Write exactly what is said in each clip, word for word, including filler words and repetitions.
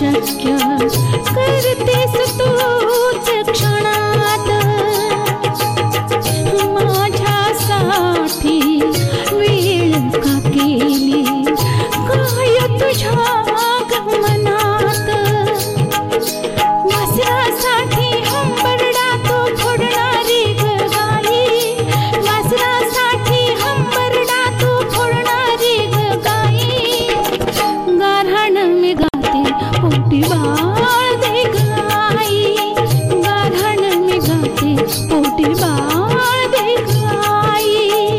शक्य करतेस तूच क्षणात माझ्यासाठी वेळ का केली काय तुझ्या गमनात वासरासाठी हंबरडा तो फोडणारी ग गाई वासरासाठी हंबरडा तो फोडणारी ग गाई गाऱ्हाण मी गाते पोटी बाळ दे गाई गाऱ्हाण मी गाते पोटी बाळ दे गाई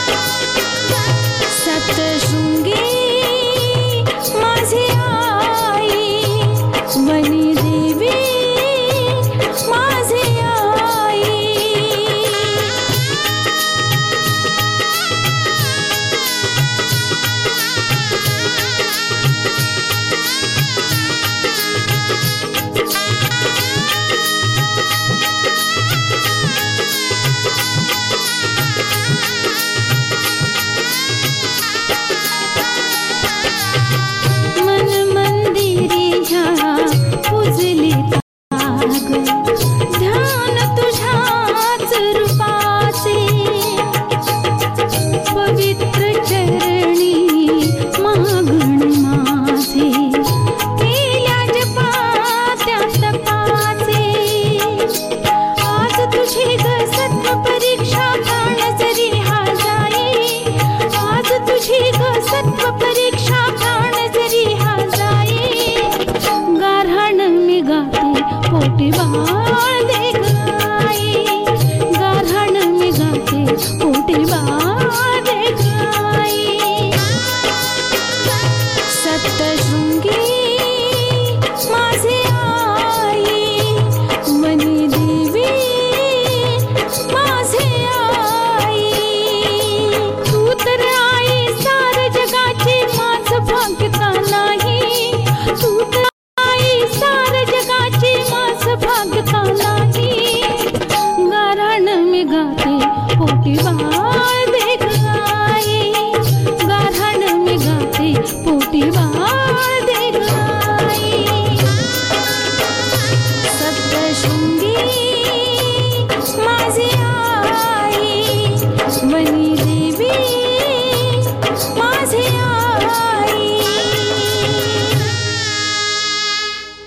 सप्तशृंगी माझी आई वनी देवी माझी आई मन मंदिरी ह्या पूजले ताग ध्यान तुझ्याच रूपाचे पवित्र चरणी मागण माझे केल्या जपात्या तपाचे आज तुझी ग सत्व परीक्षा प्राण जरी हा जाई आज तुझी ग सत्व परीक्षा प्राण जरी हा जाई गाऱ्हाण मी गाते पोटी बाळ दे गाई गाऱ्हाण मी गाते पोटी बाळ दे गाई सप्तशृंगी माझी आई वनी देवी माझी आई तू तर आई सार जगाची माझ भाग्यता नाही तू तर आई सार जगाची माझ भाग्यता नाही गाऱ्हाण मी गाते पोटी बाळ दे गाई गाऱ्हाण मी गाते पोटी बाळ दे गाई सप्तशृंगी